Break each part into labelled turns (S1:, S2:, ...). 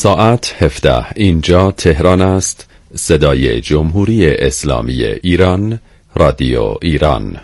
S1: ساعت 17. اینجا تهران است. صدای جمهوری اسلامی ایران، رادیو ایران.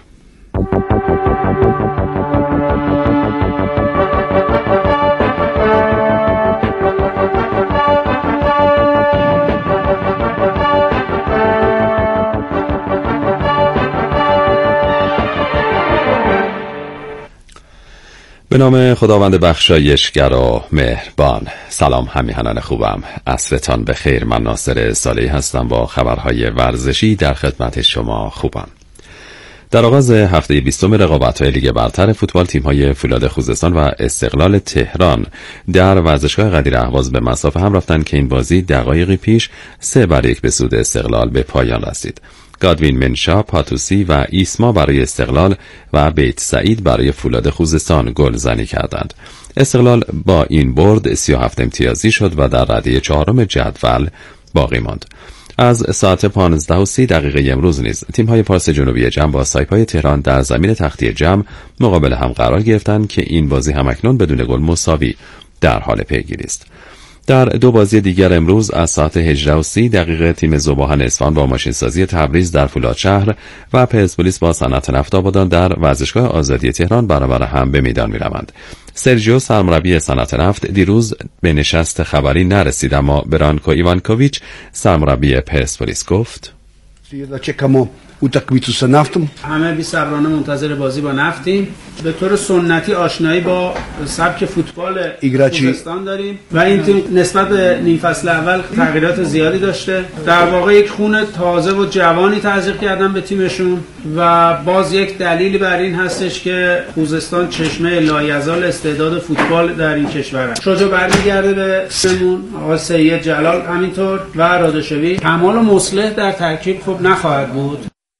S1: به نام خداوند بخشایشگر و مهربان. سلام همیهنان خوبم، عصرتان بخیر. من ناصر صالحی هستم با خبرهای ورزشی در خدمت شما خوبم. در آغاز هفته 20 رقابت‌های لیگ برتر فوتبال، تیم‌های فولاد خوزستان و استقلال تهران در ورزشگاه قدیر اهواز به مسافه هم رفتند که این بازی دقایقی پیش 3-1 به سود استقلال به پایان رسید. گادوین منشا، پاتوسی و ایسما برای استقلال و بیت سعید برای فولاد خوزستان گل زنی کردند. استقلال با این برد 37 امتیازی شد و در رده 4 جدول باقی ماند. از ساعت 15:30 امروز نیز تیم‌های پارس جنوبی جم با سایپای تهران در زمین تختی جم مقابل هم قرار گرفتند که این بازی همکنون بدون گل مساوی در حال پیگیری است. در دو بازی دیگر امروز از ساعت 18:30 تیم ذوباهن اصفهان با ماشینسازی تبریز در فولادشهر و پرسپولیس با صنعت نفت آبادان در ورزشگاه آزادی تهران برابر هم به میدان می‌روند. سرجیو سرمربی صنعت نفت دیروز به نشست خبری نرسید، اما برانکو ایوانکوویچ سرمربی پرسپولیس گفت:
S2: همه بی‌صبرانه منتظر بازی با نفتیم. به طور سنتی آشنایی با سبک فوتبال خوزستان داریم و این تیم نسبت به نیم فصل اول تغییرات زیادی داشته. در واقع یک خون تازه و جوانی تزریق کردن به تیمشون و باز یک دلیلی بر این هستش که خوزستان چشمه لایزال استعداد فوتبال در این کشور است. شجاع برمیگرده به سمون، آقای سید جلال همینطور و رادشوی. کمال و مصلح در ترکیب خوب نخواهد بود.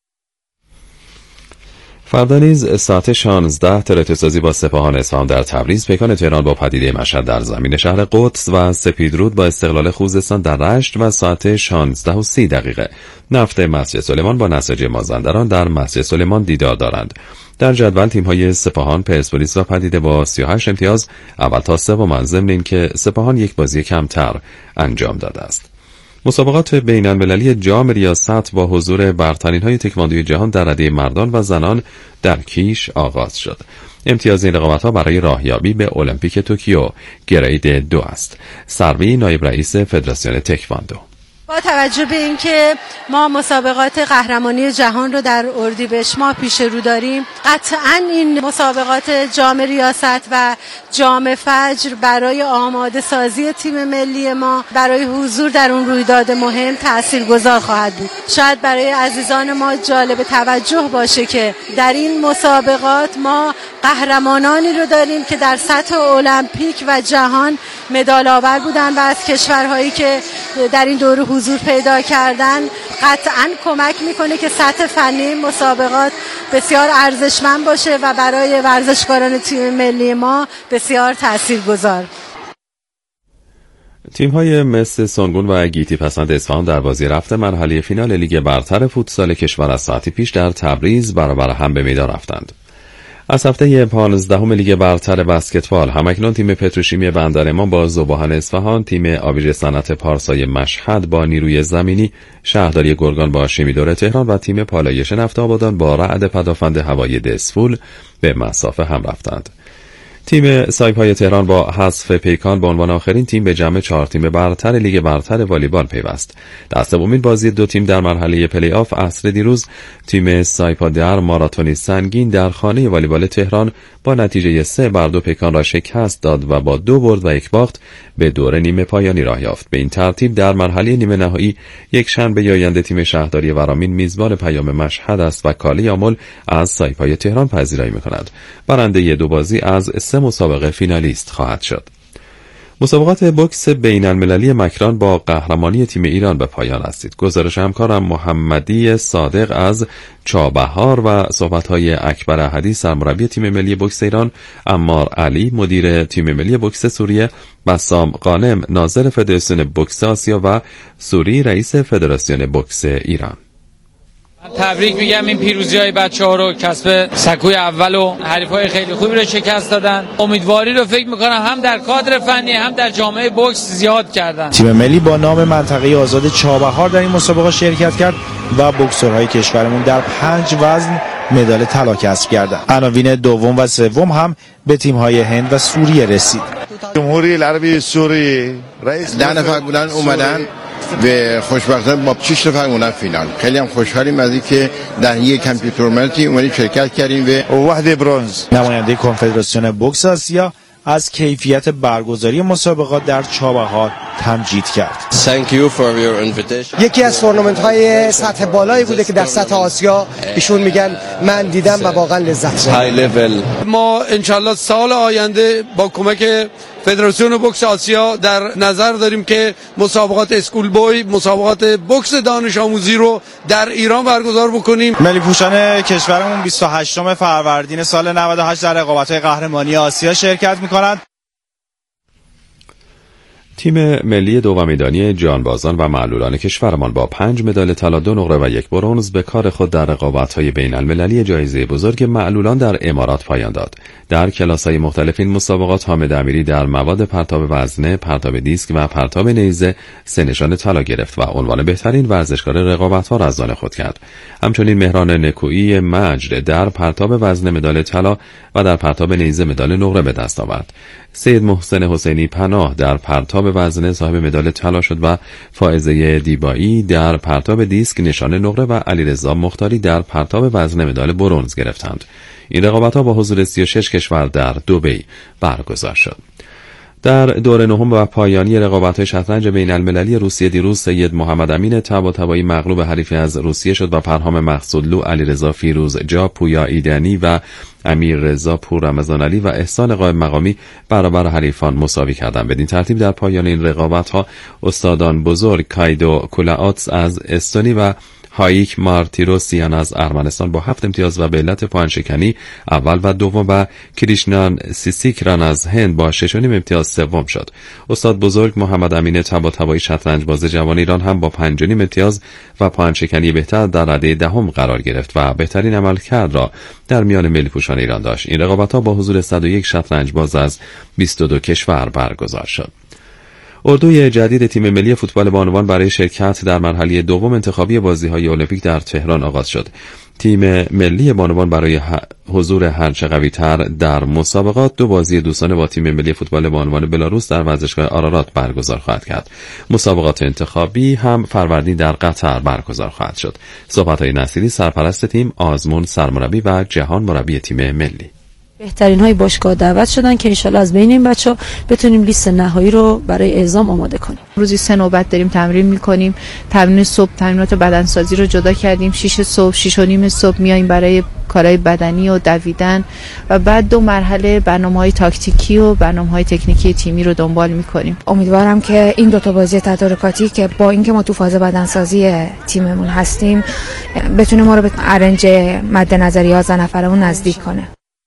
S1: فردا نیز ساعت 16 ترتسازی با سپاهان اصفهان در تبریز، پیکان تهران با پدیده مشهد در زمین شهر قدس و سپیدرود با استقلال خوزستان در رشت و ساعت 16:30 نفت مسجد سلیمان با نساجی مازندران در مسجد سلیمان دیدار دارند. در جدول تیم‌های سپاهان، پرسپولیس و پدیده با 38 امتیاز اول تا سوم، ضمن اینکه سپاهان یک بازی کمتر انجام داده است. مسابقات بین‌المللی جام ریاست با حضور برترین‌های تکواندوی جهان در رده مردان و زنان در کیش آغاز شد. امتیاز این رقابت‌ها برای راهیابی به المپیک توکیو گرید 2 است. سروی نایب رئیس فدراسیون تکواندو:
S3: با توجه به اینکه ما مسابقات قهرمانی جهان رو در اردیبهشت ماه پیش رو داریم، قطعاً این مسابقات جام ریاست و جام فجر برای آماده سازی تیم ملی ما برای حضور در اون رویداد مهم تاثیرگذار خواهد بود. شاید برای عزیزان ما جالب توجه باشه که در این مسابقات ما قهرمانانی رو داریم که در سطح المپیک و جهان مدال آور بودن و از کشورهایی که در این دوره حضور پیدا کردن قطعاً کمک میکنه که سطح فنی مسابقات بسیار ارزشمند باشه و برای ورزشکاران تیم ملی ما بسیار تاثیرگذار.
S1: تیم‌های مثل سنگون و گیتی پسند اصفهان در بازی رفت مرحله فینال لیگ برتر فوتسال کشور از ساعتی پیش در تبریز برابر هم به میدان رفتند. از هفته 15 لیگ برتر بسکتبال همکنون تیم پتروشیمی بندرمان با ذوباهن اصفهان، تیم آبیج صنعت پارسای مشهد با نیروی زمینی، شهرداری گرگان با شیمیدور تهران و تیم پالایش نفت آبادان با رعد پدافند هوایی دسفول به مسافه هم رفتند. تیم سایپای تهران با حذف پیکان به عنوان آخرین تیم به جمع 4 تیم برتر لیگ برتر والیبال پیوست. در سومین بازی دو تیم در مرحله پلی آف عصر دیروز، تیم سایپا در ماراتونی سنگین در خانه والیبال تهران با نتیجه 3-2 پیکان را شکست داد و با 2 برد و 1 باخت به دور نیمه پایانی راه یافت. به این ترتیب در مرحله نیمه نهایی یک شنبه آینده تیم شهرداری ورامین میزبان پیام مشهد است و کالی آمل از سایپای تهران پذیرایی می‌کند. برنده 2 بازی از 3 مسابقه فینالیست خواهد شد. مسابقات بوکس بین‌المللی مکران با قهرمانی تیم ایران به پایان رسید. گزارش همکارم محمدی صادق از چابهار و صحبت‌های اکبر احدی سرمربی تیم ملی بوکس ایران، عمار علی مدیر تیم ملی بوکس سوریه، بسام غانم ناظر فدراسیون بوکس آسیا و سوری رئیس فدراسیون بوکس ایران.
S4: تبریک میگم این پیروزی‌های بچه‌ها رو، کسب سکوی اول و حریف‌های خیلی خوبی رو شکست دادن. امیدواری رو فکر می‌کنم هم در کادر فنی هم در جامعه بوکس زیاد کردن.
S5: تیم ملی با نام منطقه آزاد چابهار در این مسابقه شرکت کرد و بوکسورهای کشورمون در 5 وزن مدال طلا کسب کردند. عناوین دوم و سوم هم به تیم‌های هند و سوریه رسید.
S6: جمهوری عربی سوریه 10 نفر بودن اومدن و خوشبختانه با 6 نفر اومدن فینال. خیلی هم خوشحالیم از اینکه در یک کامپیوتر تورنمنتی اومدیم شرکت کردیم و
S5: وحده برنز. نماینده کنفدراسیون بوکس آسیا از کیفیت برگزاری مسابقات در چابهار تمجید کرد.
S7: یکی از تورنمنت‌های سطح بالایی بوده که در سطح آسیا ایشون میگن من دیدم و واقعا لذت بردم.
S8: ما انشالله سال آینده با کمک فدراسیون بوکس آسیا در نظر داریم که مسابقات اسکول بوی، مسابقات بوکس دانش آموزی رو در ایران برگزار بکنیم.
S5: ملی پوشان کشورمون 28 فروردین سال 98 در رقابت‌های قهرمانی آسیا شرکت می‌کنند.
S1: تیم ملی دومیدانی جانبازان و معلولان کشورمان با 5 مدال طلا، 2 نقره و 1 برنز به کار خود در رقابت‌های بین‌المللی جایزه بزرگ معلولان در امارات پایان داد. در کلاس‌های مختلف این مسابقات حامد امیری در مواد پرتاب وزنه، پرتاب دیسک و پرتاب نیزه 3 نشان طلا گرفت و عنوان بهترین ورزشکار رقابت‌ها را از آن خود کرد. همچنین مهران نکویی مجد در پرتاب وزنه مدال طلا و در پرتاب نیزه مدال نقره به دست آورد. سید محسن حسینی پناه در پرتاب وزنه صاحب مدال طلا شد و فائزه دیبایی در پرتاب دیسک نشان نقره و علیرضا مختاری در پرتاب وزنه مدال برنز گرفتند. این رقابت‌ها با حضور 36 کشور در دبی برگزار شد. در دور نهم و پایانی رقابت‌های شطرنج بین‌المللی روسیه دیروز سید محمد امین طباطبایی مغلوب حریفی از روسیه شد و پرهام مقصودلو، علیرضا فیروزجا، پویا ایدنی و امیر رضا پور رمضان علی و احسان قائم مقامی برابر حریفان مساوی کردند. بدین ترتیب در پایان این رقابت‌ها استادان بزرگ کایدو کولاآتس از استونی و هاییک مارتیروسیان از ارمنستان با 7 امتیاز و به علت پوانشکنی اول و دوم و کریشنان سیسیکران از هند با 6.5 امتیاز سوم شد. استاد بزرگ محمد امین طباطبایی شطرنج باز جوان ایران هم با 5.5 امتیاز و پوانشکنی بهتر در رده دهم قرار گرفت و بهترین عملکرد را در میان ملی پوشان ایران داشت. این رقابت‌ها با حضور 101 شطرنج باز از 22 کشور برگزار شد. اردوی جدید تیم ملی فوتبال بانوان برای شرکت در مرحله دوم انتخابی بازی‌های المپیک در تهران آغاز شد. تیم ملی بانوان برای حضور هرچه قوی‌تر در مسابقات 2 بازی دوستانه با تیم ملی فوتبال بانوان بلاروس در ورزشگاه آرارات برگزار خواهد کرد. مسابقات انتخابی هم فروردین در قطر برگزار خواهد شد. صحبت‌های نصیری سرپرست تیم، آزمون سرمربی و جهان مربی تیم ملی.
S9: بهترین های باشگاه دعوت شدن که انشالله از بین این بچه‌ها بتونیم لیست نهایی رو برای اعزام آماده کنیم.
S10: روزی 3 نوبت داریم تمرین می‌کنیم. تمرین صبح تمرینات بدنسازی رو جدا کردیم. 6 صبح 6:30 صبح میایم برای کارهای بدنی و دویدن و بعد 2 مرحله برنامه‌های تاکتیکی و برنامه‌های تکنیکی تیمی رو دنبال می‌کنیم.
S11: امیدوارم که این 2 تا بازی تدارکاتی که با اینکه ما تو فاز بدنسازی تیممون هستیم بتونه ما رو به ارنج مد نظر 11 نفرمون نزدیک کنه.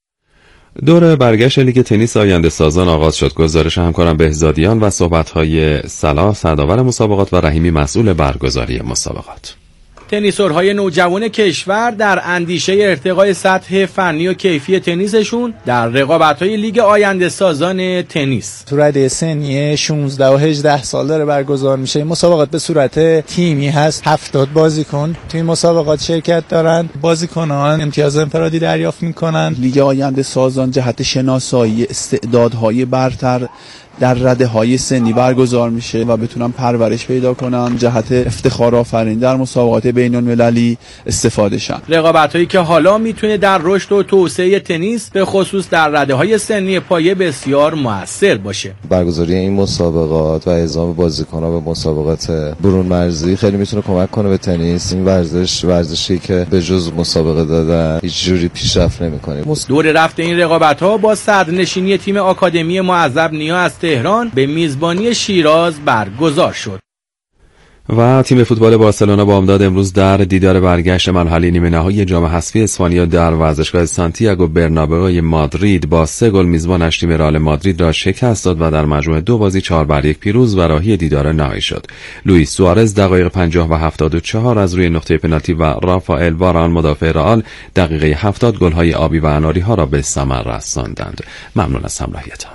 S1: دور برگشت لیگ تنیس آینده سازان آغاز شد. گزارش همکارم بهزادیان و صحبت‌های صلاح سرداور مسابقات و رحیمی مسئول برگزاری مسابقات.
S12: تنیسورهای نوجوان کشور در اندیشه ارتقای سطح فنی و کیفی تنیسشون در رقابت‌های لیگ آینده سازان تنیس.
S13: تو رده سنی 16 و 18 سال داره برگزار میشه. این مسابقات به صورت تیمی هست. 70 بازیکن توی مسابقات شرکت دارن. بازیکنان امتیاز انفرادی دریافت میکنن.
S14: لیگ آینده سازان جهت شناسایی استعدادهای برتر در رده‌های سنی برگزار میشه و بتونن پرورش پیدا کنن، جهت افتخار آفرین در مسابقات بین‌المللی استفاده شن.
S12: رقابت‌هایی که حالا میتونه در رشد و توسعه تنیس به خصوص در رده‌های سنی پایه بسیار موثر باشه.
S15: برگزاری این مسابقات و اعزام بازیکن‌ها به مسابقات برون مرزی خیلی میتونه کمک کنه به تنیس. این ورزشی که به جز مسابقه دادن هیچ جوری پیشرفت نمی‌کنه.
S12: دور رفت این رقابت‌ها با صدرنشینی تیم آکادمی معذب نیا از تهران به میزبانی شیراز برگزار شد.
S1: و تیم فوتبال بارسلونا بامداد امروز در دیدار برگشت مرحله نیمه نهایی جام حذفی اسپانیا در ورزشگاه سانتیاگو برنابئو مادرید با 3 گل میزبانش تیم رئال مادرید را شکست داد و در مجموع 2 بازی 4-1 پیروز و راهی دیدار نهایی شد. لوئیس سوارز دقایق 50 و 74 از روی نقطه پنالتی و رافائل واران مدافع رئال دقیقه 70 گل‌های آبی و اناری ها را به ثمر رساندند. ممنون از همراهیتان.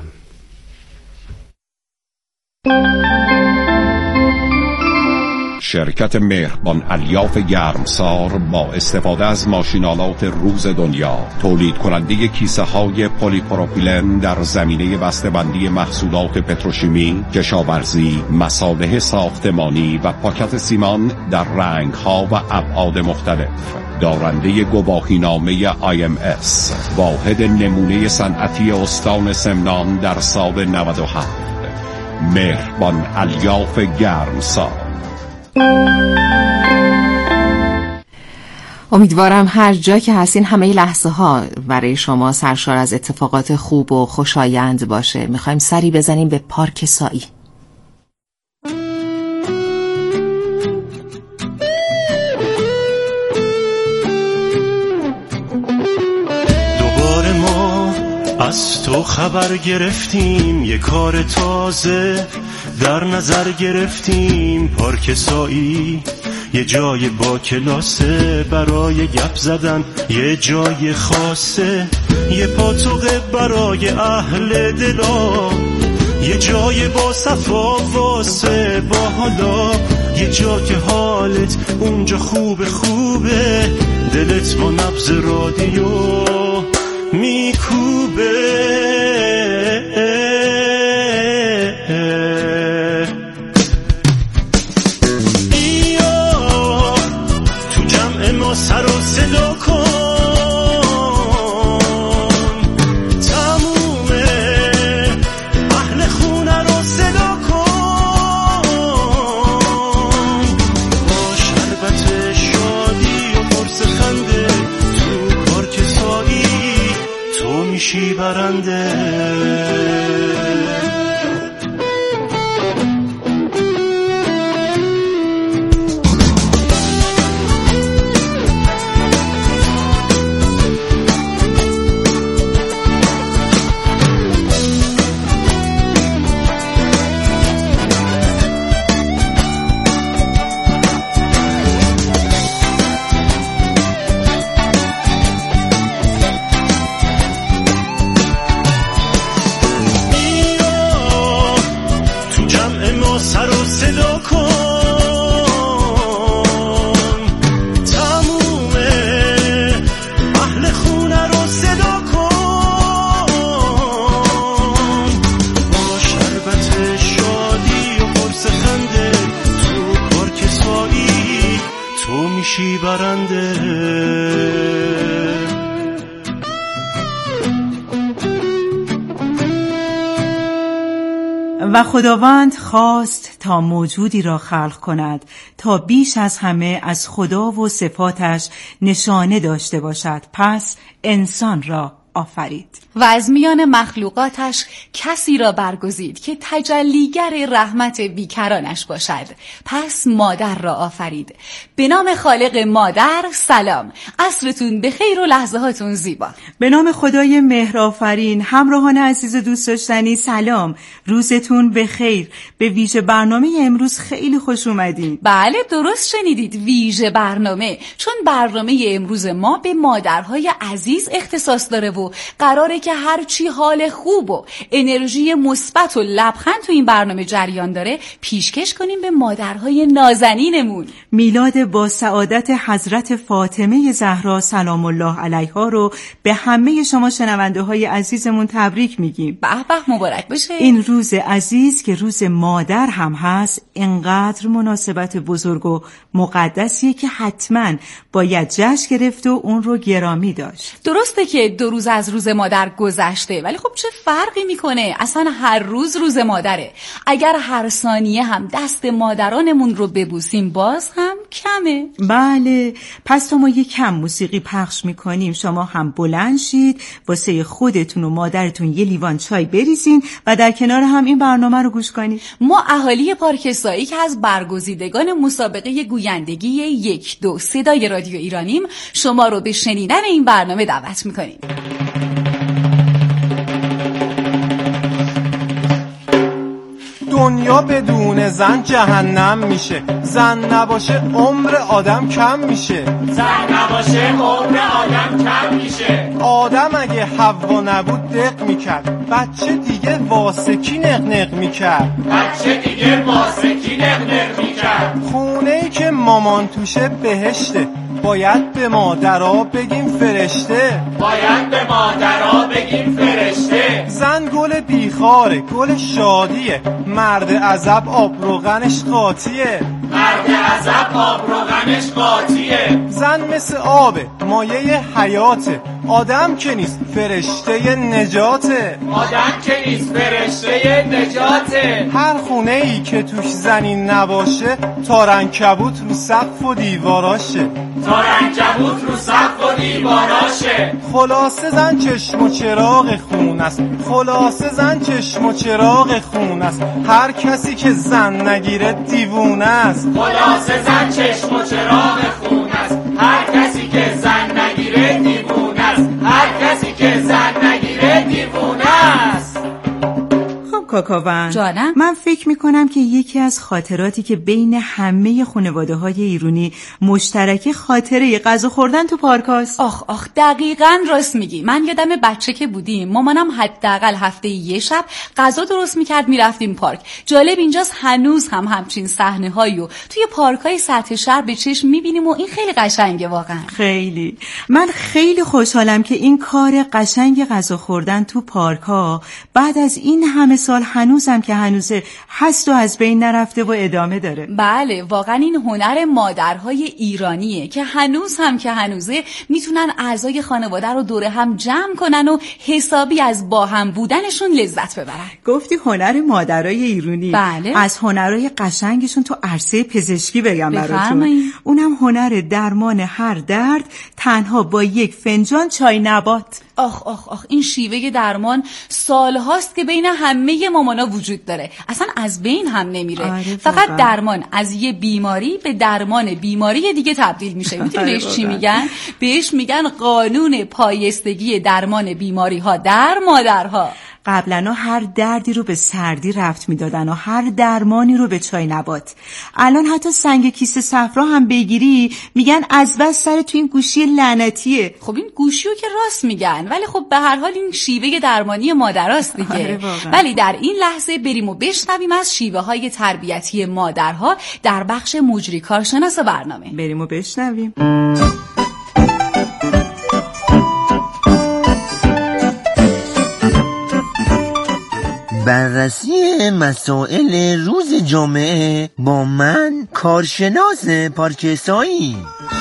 S16: شرکت مهربان الیاف گرمسار با استفاده از ماشین‌آلات روز دنیا تولید کننده کیسه های پلی‌پروپیلن در زمینه بسته‌بندی محصولات پتروشیمی، کشاورزی، مصالح ساختمانی و پاکت سیمان در رنگ‌ها و ابعاد مختلف. دارنده گواهینامه IMS، واحد نمونه صنعتی استان سمنان در سال 97. مهربان الیاف گرمسار.
S17: امیدوارم هر جا که هستین همه لحظه ها برای شما سرشار از اتفاقات خوب و خوشایند باشه. میخوایم سری بزنیم به پارک سایی.
S18: دوباره ما از تو خبر گرفتیم، یه کار تازه در نظر گرفتیم. پارک سایی یه جای با کلاسه برای گپ زدن، یه جای خاصه، یه پاتوقه برای اهل دلا، یه جای با صفا واسه با حالا، یه جا که حالت اونجا خوبه خوبه، دلت با نبض رادیو میکوبه. سر و صدا کن، تموم اهل خونه رو صدا کن، با شربت شادی و قرص خنده تو پارک سایی تو میشی برنده.
S19: و خداوند خواست تا موجودی را خلق کند تا بیش از همه از خدا و صفاتش نشانه داشته باشد. پس انسان را آفرید
S20: و از میان مخلوقاتش کسی را برگزید که تجلیگر رحمت بیکرانش باشد. پس مادر را آفرید. به نام خالق مادر سلام. عصرتون بخیر و لحظه هاتون زیبا.
S19: به نام خدای مهرآفرین. همراهان عزیز و دوست داشتنی سلام، روزتون بخیر. به ویژه برنامه امروز خیلی خوش اومدین.
S20: بله درست شنیدید، ویژه برنامه، چون برنامه امروز ما به مادرهای عزیز اختصاص داره و قراره که هرچی حال خوب و انرژی مثبت و لبخند تو این برنامه جریان داره پیشکش کنیم به مادرهای نازنینمون.
S19: میلاد با سعادت حضرت فاطمه زهرا سلام الله علیها رو به همه شما شنونده های عزیزمون تبریک میگیم.
S20: به به مبارک بشه.
S19: این روز عزیز که روز مادر هم هست اینقدر مناسبت بزرگ و مقدسیه که حتما باید جشن گرفت و اون رو گرامی داشت.
S20: درسته که 2 روز از روز مادر گذشته، ولی خب چه فرقی میکنه؟ اصلا هر روز مادره. اگر هر ثانیه هم دست مادرانمون رو ببوسیم باز هم کمه.
S19: بله، پس تا ما یک کم موسیقی پخش میکنیم شما هم بلند شید، واسه خودتون و مادرتون یه لیوان چای بریزین و در کنار هم این برنامه رو گوش کنید.
S20: ما اهالی پارک سایی که از برگزیدگان مسابقه گویندگی 1-2 صدای رادیو ایرانیم شما رو به شنیدن این برنامه دعوت میکنیم.
S21: دنیا بدون زن جهنم میشه، زن نباشه عمر آدم کم میشه،
S22: زن نباشه عمر آدم کم میشه.
S21: آدم اگه حوا نبود دق میکرد، بچه دیگه واسکی نقنق میکرد،
S22: بچه دیگه واسکی نقنق میکرد.
S21: خونه‌ای که مامان توشه بهشته، باید به مادرها بگیم فرشته،
S22: باید به مادرها بگیم فرشته.
S21: زن گل بیخاره، گل شادیه، مرد عذب آب روغنش قاطیه،
S22: مرد عذب آب روغنش قاطیه.
S21: زن مثل آبه، مایه حیاته، آدم که نیست فرشته نجاته،
S22: آدم که نیست فرشته نجاته.
S21: هر خونه ای که توش زنی نباشه تارنکبوت رو سقف و دیواراشه،
S22: تارنکبوت رو سقف و دیواراشه.
S21: خلاصه زن چشم و چراغ خون است، خلاصه زن چشم و چراغ خون است، هر کسی که زن نگیره دیوونه است،
S22: خلاصه زن چشم و چراغ خون است، هر کسی که زن نگیره دیوونه است، هر کسی که زن نگیره دیوونه است.
S19: کاکاون
S20: جانم؟
S19: من فکر میکنم که یکی از خاطراتی که بین همه خانواده‌های ایرانی مشترک خاطره غذا خوردن تو پارک هست.
S20: آخ دقیقاً راست میگی. من یادم بچه که بودیم مامانم حداقل هفته یه شب غذا درست میکرد میرفتیم پارک. جالب اینجاست هنوز هم همچین صحنه‌هایی رو توی پارک‌های سطح شهر به چشم میبینیم و این خیلی قشنگه واقعا.
S19: خیلی. من خیلی خوشحالم که این کار قشنگ غذا خوردن تو پارک‌ها بعد از این همه سال هنوزم که هنوزه هست و از بین نرفته و ادامه داره.
S20: بله واقعا این هنر مادرهای ایرانیه که هنوز هم که هنوزه میتونن اعضای خانواده رو دور هم جمع کنن و حسابی از با هم بودنشون لذت ببرن.
S19: گفتی هنر مادرای ایرانی؟
S20: بله.
S19: از هنرهای قشنگشون تو عرصه پزشکی بگم براتون. اونم هنر درمان هر درد تنها با یک فنجان چای نبات.
S20: آخ این شیوه درمان سالهاست که بین همه مامانا وجود داره، اصلا از بین هم نمیره. فقط درمان از یه بیماری به درمان بیماری دیگه تبدیل میشه. میدونی بهش چی میگن؟ بهش میگن قانون پایستگی درمان بیماری ها در مادرها.
S19: قبلا هر دردی رو به سردی رفت میدادن و هر درمانی رو به چای نبات. الان حتی سنگ کیسه صفرا هم بگیری میگن از بس سر تو این گوشی لعنتیه.
S20: خب این گوشیو که راست میگن، ولی خب به هر حال این شیوه درمانی مادراست دیگه. ولی در این لحظه بریم و بشنویم از شیوه های تربیتی مادرها در بخش مجری کارشناس برنامه.
S19: بریم و بشنویم.
S23: بررسی مسائل روز جمعه با من کارشناس پارک سایی.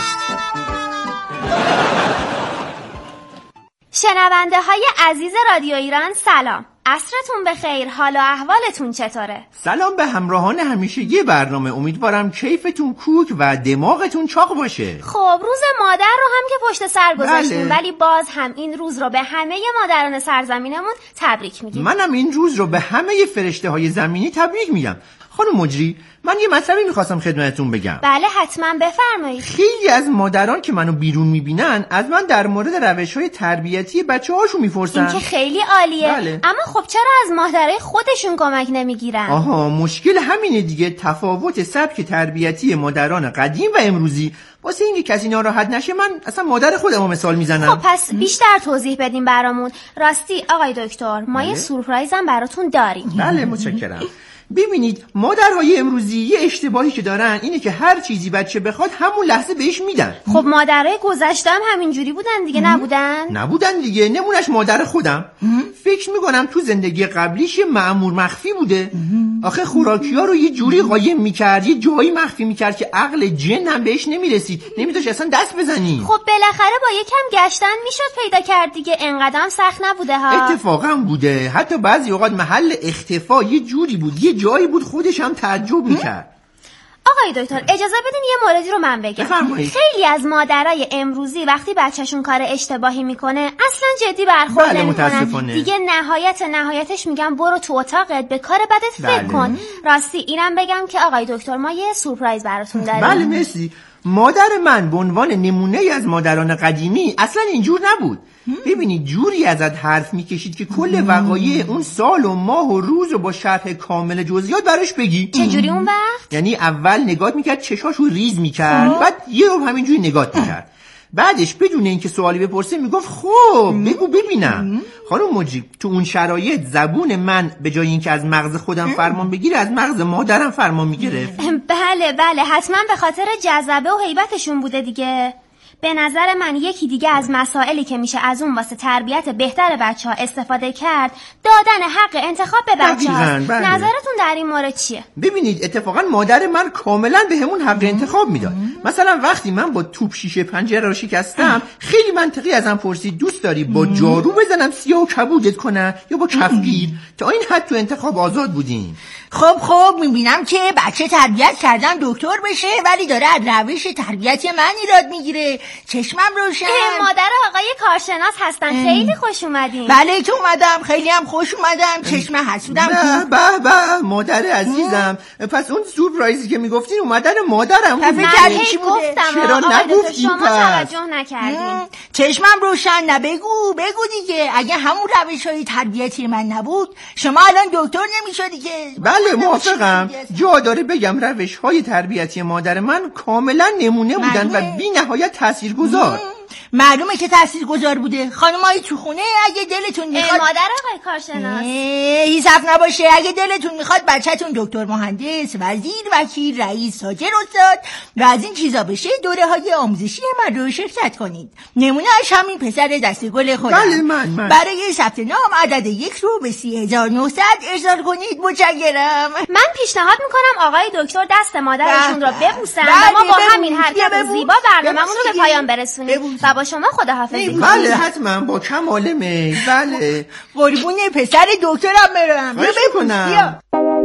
S24: شنونده های عزیز رادیو ایران سلام، عصرتون بخیر، حال و احوالتون چطوره؟
S25: سلام به همراهان همیشه یه برنامه، امیدوارم کیفتون کوک و دماغتون چاق باشه.
S24: خب روز مادر رو هم که پشت سر گذاشتیم، ولی باز هم این روز رو به همه مادران سرزمینمون تبریک میگیم.
S25: منم این روز رو به همه فرشته های زمینی تبریک میگم. خانم مجری، من یه مطلبی میخواستم خدمتتون بگم.
S24: بله حتما بفرمایید.
S25: خیلی از مادران که منو بیرون میبینن از من در مورد روش‌های تربیتی بچه‌هاشون میپرسن.
S24: این که خیلی عالیه.
S25: بله.
S24: اما خب چرا از مادرای خودشون کمک نمیگیرن؟
S25: آها، مشکل همینه دیگه، تفاوت سبک تربیتی مادران قدیم و امروزی. واسه اینکه کسی ناراحت نشه من اصلا مادر خودمو مثال میزنم.
S24: خب پس بیشتر توضیح بدیم برامون. راستی آقای دکتر، ما یه سورپرایز هم براتون داریم.
S25: بله متشکرم. ببینید مادرهای امروزی یه اشتباهی که دارن اینه که هر چیزی بچه بخواد همون لحظه بهش میدن.
S24: خب مادرای گذشته هم همینجوری بودن دیگه.
S25: نبودن دیگه. نمونش مادر خودم. فکر میکنم تو زندگی قبلیش یه مأمور مخفی بوده. آخه خوراکی‌ها رو یه جوری قایم میکرد، یه جایی مخفی میکرد که عقل جن هم بهش نمیرسید، نمیداش اصلا دست بزنی.
S24: خب بالاخره با یکم گشتن میشد پیدا کرد دیگه، انقدرم سخت نبوده ها.
S25: اتفاقا بوده. حتی بعضی اوقات محل اختفا یه جوری بود، یه جایی بود خودش هم تعجب میکرد.
S24: آقای دکتر اجازه بدین یه موردی رو من بگم.
S25: بفرمایید.
S24: خیلی از مادرای امروزی وقتی بچه‌شون کار اشتباهی میکنه اصلا جدی برخورد نمیکنن. دیگه نهایتش میگن برو تو اتاقت به کار بدت فکر کن. راستی اینم بگم که آقای دکتر ما یه سورپرایز براتون داریم.
S25: بله مرسی. مادر من به عنوان نمونه از مادران قدیمی اصلا اینجور نبود. ببینید جوری ازت حرف میکشید که کل وقایع اون سال و ماه و روز رو با شرح کامل جزئیات براش بگی.
S24: چه جوری اون وقت؟
S25: یعنی اول نگات میکرد چشاشو ریز میکرد، بعد یه رو همینجوری نگات میکرد، بعدش بدون اینکه سوالی بپرسه میگفت خب بگو ببینم. خانم مجیب تو اون شرایط زبون من به جای اینکه از مغز خودم فرمان بگیره از مغز مادرم فرمان میگرفت.
S24: بله حتما به خاطر جذبه و هیبتشون بوده دیگه. به نظر من یکی دیگه از مسائلی که میشه از اون واسه تربیت بهتر بچه‌ها استفاده کرد دادن حق انتخاب به بچه‌ها. نظرتون در این مورد چیه؟
S25: ببینید اتفاقا مادر من کاملا به همون حق انتخاب میداد. مثلا وقتی من با توپ شیشه پنجره رو شکستم خیلی منطقی ازم پرسید دوست داری با جارو بزنم سیاه و کبودت کنم یا با کفگیر؟ تا این حد تو انتخاب آزاد بودیم.
S2: خب میبینم که بچه تربیت کردن دکتر بشه ولی داره از روش تربیت من ایراد میگیره. چشمم روشن.
S24: مادر آقای کارشناس هستن. خیلی خوش اومدین.
S2: بله که اومدم، خیلی هم خوش اومدم. چشم حسودم.
S25: به مادر عزیزم. پس اون سورپرایزی که میگفتین اومدن مادرم بود.
S24: من گفتم
S25: چرا نگفتین؟
S24: شما توجه نکردین.
S2: چشمم روشن. نه بگو دیگه. اگه همون روش‌های تربیتی من نبود شما الان دکتر نمیشدی که.
S25: بله موافقم. جا داره بگم روش‌های تربیتی مادر من کاملا نمونه بودن و بی‌نهایت تاثیرگذار.
S2: معلومه که تاثیرگذار بوده. خانمایی تو خونه اگه دلتون میخواد
S24: مادر آقای کارشناس
S2: حساب نباشه، اگه دلتون میخواد بچه‌تون دکتر، مهندس، وزیر، وکیل، رئیس، تاجر، استاد و از این چیزا بشه دوره‌های آموزشی من رو شرکت کنید. نمونه‌اش همین پسر دستگل خودم.
S25: بله من.
S2: برای ثبت نام عدد 1 رو به 30900 ارسال کنید. متشکرم.
S24: من پیشنهاد میکنم آقای دکتر دست مادرشون رو ببوسن و ما با همین حرکت زیبا برنامه‌مون رو به پایان برسونیم. و با شما خداحافظی کنیم.
S25: بله حتما با کمال میل. بله
S2: قربون پسر دکترم برم.
S25: ببینم.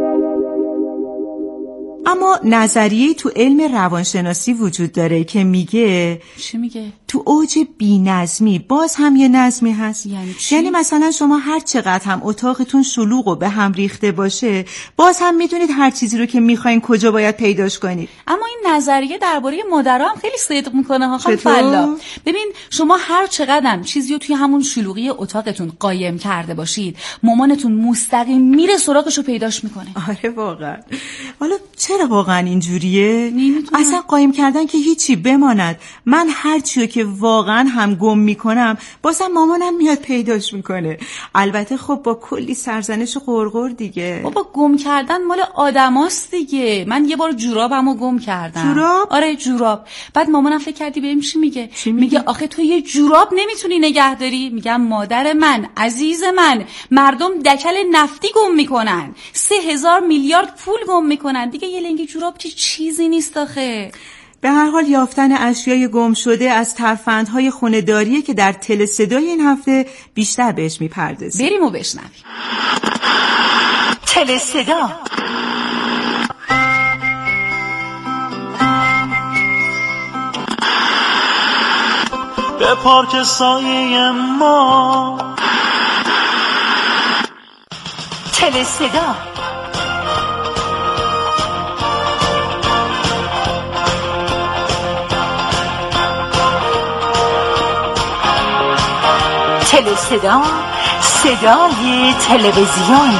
S19: اما نظریه تو علم روانشناسی وجود داره که میگه
S20: چی میگه؟
S19: تو اوج بی‌نظمی باز هم یه نظمی هست.
S20: یعنی چی؟
S19: یعنی مثلا شما هر چقدر هم اتاقتون شلوغ و به هم ریخته باشه باز هم میدونید هر چیزی رو که میخواین کجا باید پیداش کنید.
S20: اما این نظریه درباره مادرها هم خیلی صدق میکنه ها خانم فلا. ببین شما هر چقدر هم چیزی رو توی همون شلوغی اتاقتون قایم کرده باشید مامانتون مستقیم میره سراغش رو پیداش میکنه.
S19: آره واقعا. حالا چرا واقعا اینجوریه؟ اصلا قایم کردن که هیچی بماند. من هر چیو که واقعا هم گم میکنم بازم مامانم میاد پیداش میکنه. البته خب با کلی سرزنش و غرغر دیگه.
S20: بابا گم کردن مال آدماست دیگه. من یه بار جورابمو گم کردم.
S19: جوراب؟
S20: آره جوراب. بعد مامانم فکر کردی بهم چی میگه؟ میگه آخه تو یه جوراب نمیتونی نگه داری؟ میگم مادر من، عزیز من، مردم دکل نفتی گم میکنن، 3000 میلیارد پول گم میکنن. دیگه یه لنگ جوراب چیزی نیست آخه.
S19: به هر حال یافتن اشیای گم شده از ترفندهای خونه‌داریه که در تل صدای این هفته بیشتر بهش میپردازیم.
S20: بریم و بشنویم.
S2: تل صدا.
S18: به پارک سایه ما
S2: تل صدا. تل صدا، صدای تلویزیون.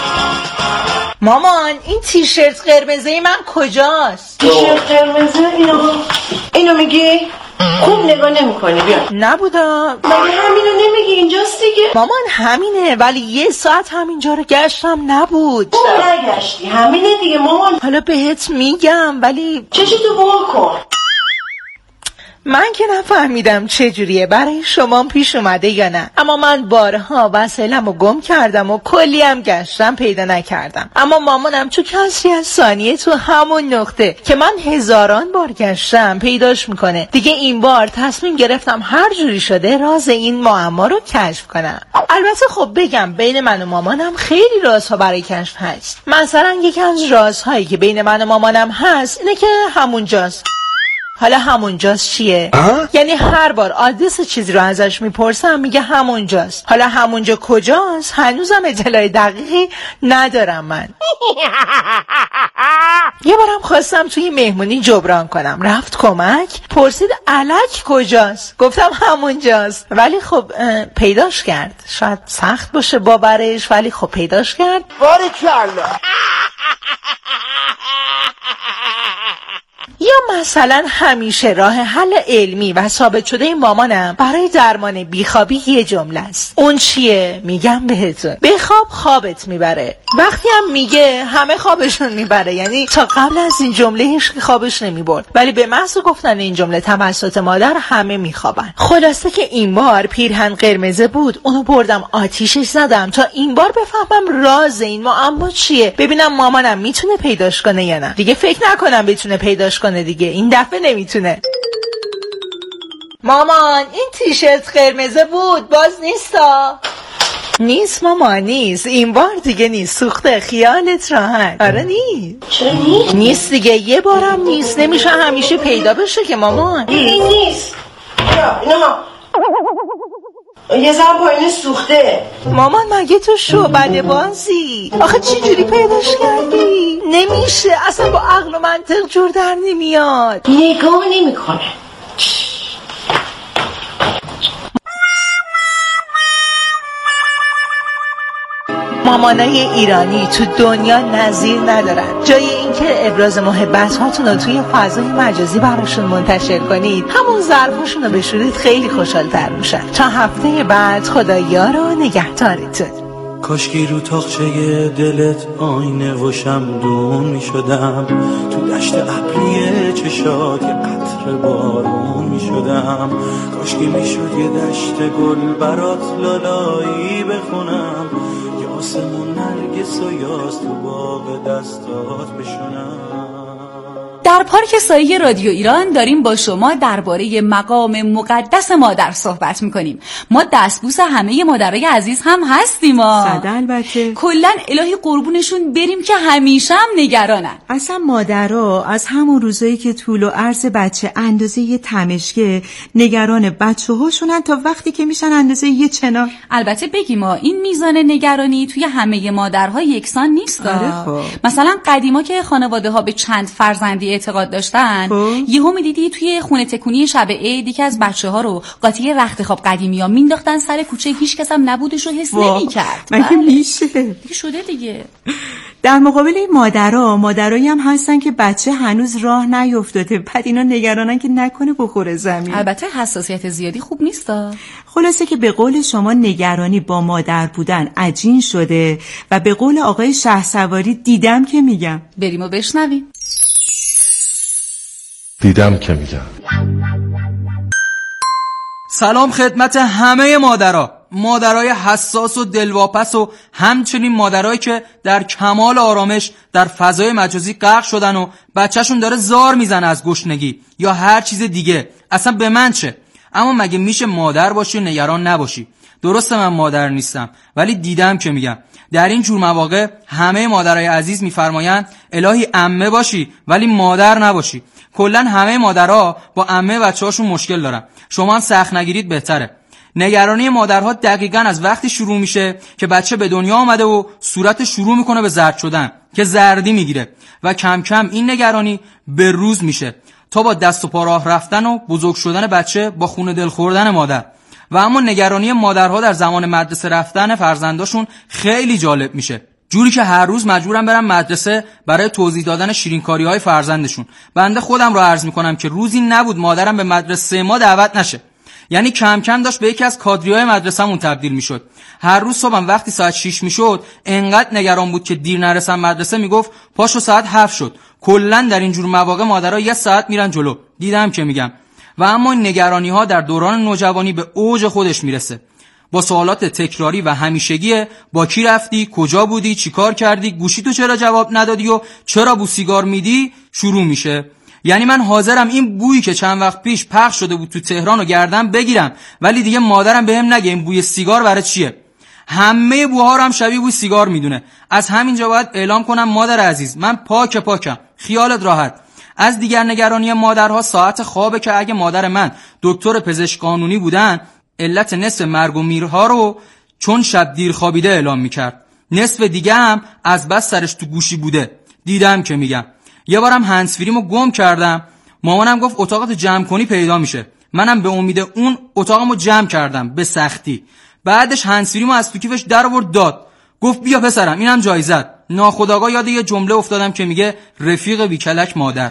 S2: مامان این تیشرت قرمزه من کجاست؟
S3: تیشرت قرمزه اینو میگی؟ خوب نگاه نمی‌کنی. بیا.
S2: نبودم.
S3: مگه همینو نمیگی؟ اینجاست دیگه.
S2: مامان همینه ولی یه ساعت همینجا رو گشتم نبود.
S3: نگشتی همینه دیگه مامان.
S2: حالا بهت میگم ولی
S3: چشتو وا کن.
S4: من که نفهمیدم چجوریه، برای شما پیش اومده یا نه، اما من بارها وسایلمو گم کردم و کلی هم گشتم پیدا نکردم، اما مامانم تو کسری از ثانیه تو همون نقطه که من هزاران بار گشتم پیداش میکنه. دیگه این بار تصمیم گرفتم هر جوری شده راز این معما رو کشف کنم. البته خب بگم بین من و مامانم خیلی رازها برای کشف هست. مثلا یکی از رازهایی که بین من و مامانم هست اینه که همونجاست. حالا همونجاست چیه؟ یعنی هر بار آدرس چیزی رو ازش میپرسم میگه همونجاست. حالا همونجا کجاست؟ هنوزم اطلاع دقیقی ندارم من. یه بارم خواستم توی مهمونی جبران کنم، رفت کمک، پرسید الک کجاست؟ گفتم همونجاست، ولی خب پیداش کرد. شاید سخت باشه باورش، ولی خب پیداش کرد.
S23: باریکلا.
S4: یا مثلا همیشه راه حل علمی و ثابت شده مامانم برای درمان بیخوابی یه جمله است. اون چیه؟ میگم بهتون، بخواب خوابت میبره. وقتی هم میگه همه خوابشون میبره، یعنی تا قبل از این جمله هیچ خوابش نمیبرد، ولی به محض گفتن این جمله توسط مادر همه میخوابن. خلاصه که این بار پیرهن قرمزه بود، اونو بردم آتیشش زدم تا این بار بفهمم راز این معما چیه، ببینم مامانم میتونه پیداش کنه یا نه. دیگه فکر نکنم بتونه پیداش کنه دیگه، این دفعه نمیتونه. مامان این تیشرت قرمزه بود، باز نیستا؟ نیست مامان، نیست، این بار دیگه نیست، سوخته، خیالت راحت. آره نیست.
S3: چرا نیست؟
S4: نیست دیگه، یه بارم نیست، نمیشه همیشه پیدا بشه که مامان.
S3: نیست. نه یه زن پایین سوخته.
S4: مامان مگه تو شعبده بازی؟ آخه چی جوری پیداش کردی؟ نمیشه، اصلا با عقل و منطق جور در نمیاد.
S3: نگاه نمیکنه.
S4: مامانای ایرانی تو دنیا نظیر ندارن. جای اینکه ابراز محبت هاتون رو توی فضای مجازی براشون منتشر کنید، همون ظرفاشون رو بشورید، خیلی خوشحال‌تر میشن. تا هفته بعد، خدایا رو نگهدارتون.
S18: کاشکی رو تاقچه دلت آینه و شمدون می شدم، تو دشت ابری چشات یه قطره بارون می شدم. کاشکی می شد یه دشت گل برات لالایی بخونم، یه آسمون نرگس و یاس تو باغ دستات بشونم.
S20: در پارک سایه رادیو ایران داریم با شما درباره مقام مقدس مادر صحبت میکنیم. ما دستبوس همه مادرای عزیز هم هستیم.
S19: صد البته.
S20: کلن الهی قربونشون بریم که همیشه هم نگرانن.
S19: اصلا مادرها از همون روزایی که طول و عرض بچه اندازه یه تمشکه نگران بچه هاشونن تا وقتی که میشن اندازه یه چنار.
S20: البته بگیم این میزان نگرانی توی همه مادرها یکسان نیست.
S19: آره خب.
S20: مثلا قدیما که خانواده ها به چند فرزندی اعتقاد داشتن، یهو میدیدی توی خونه تکونی شب عید یکی از بچه‌ها رو قاطی رخت خواب قدیمی‌ها مینداختن سر کوچه، هیچ کس هم نبودش و حس نمی‌کرد.
S19: مگه میشه؟
S20: دیگه شده دیگه.
S19: در مقابل این مادرایی هم هستن که بچه هنوز راه نیفتاده، بعد اینا نگرانن که نکنه بخوره زمین.
S20: البته حساسیت زیادی خوب نیستا.
S19: خلاصه که به قول شما نگرانی با مادر بودن عجین شده و به قول آقای شهسواری دیدم که میگم.
S20: بریم و بشنویم.
S5: دیدم که میگم.
S6: سلام خدمت همه مادرای حساس و دلواپس و همچنین مادرایی که در کمال آرامش در فضای مجازی غرق شدن و بچهشون داره زار میزنه از گشنگی یا هر چیز دیگه. اصلا به من چه؟ اما مگه میشه مادر باشی و نگران نباشی؟ درسته من مادر نیستم، ولی دیدم که میگم. در این جور مواقع همه مادرای عزیز میفرمایند الهی عمه باشی ولی مادر نباشی. کلن همه مادرها با عمه بچه‌هاشون مشکل دارن. شما هم سخت نگیرید بهتره. نگرانی مادرها دقیقاً از وقتی شروع میشه که بچه به دنیا آمده و صورت شروع میکنه به زرد شدن که زردی میگیره و کم کم این نگرانی به روز میشه تا با دست و پا راه رفتن و بزرگ شدن بچه با خون دل خوردن مادر. و اما نگرانی مادرها در زمان مدرسه رفتن فرزنداشون خیلی جالب میشه، جوری که هر روز مجبورم برم مدرسه برای توضیح دادن شیرینکاری‌های فرزندشون. بنده خودم رو عرض میکنم که روزی نبود مادرم به مدرسه ما دعوت نشه. یعنی کم کم داشت به یکی از کادریای مدرسه‌مون تبدیل میشد. هر روز صبحم وقتی ساعت 6 میشد انقدر نگران بود که دیر نرسم مدرسه، میگفت پاشو ساعت 7 شد. کلا در این جور مواقع مادرها 1 ساعت میرن جلو. دیدم که میگم. و اما این نگرانی ها در دوران نوجوانی به اوج خودش میرسه. با سوالات تکراری و همیشگی با کی رفتی، کجا بودی، چیکار کردی، گوشی تو چرا جواب ندادی و چرا بو سیگار میدی شروع میشه. یعنی من حاضرم این بویی که چند وقت پیش پخش شده بود تو تهران رو گردن بگیرم، ولی دیگه مادرم بهم نگه این بوی سیگار برای چیه. همه بوها رو هم شبیه بوی سیگار میدونه. از همینجا باید اعلام کنم مادر عزیز، من پاکم، خیالت راحت. از دیگر نگرانی مادرها ساعت خوابه که اگه مادر من دکتر پزشک قانونی بودن، علت نصف مرگ و میرها رو چون شب دیر خوابیده اعلام میکرد. نصف دیگه هم از بس سرش تو گوشی بوده. دیدم که میگم. یه بارم هندزفریمو گم کردم، مامانم گفت اتاقتو جمع کنی پیدا میشه. منم به امید اون اتاقمو جمع کردم به سختی. بعدش هندزفریمو از تو کیفش در آورد داد، گفت بیا پسرم اینم جایزت. ناخودآگاه یاد یه جمله افتادم که میگه رفیق بیکلک مادر.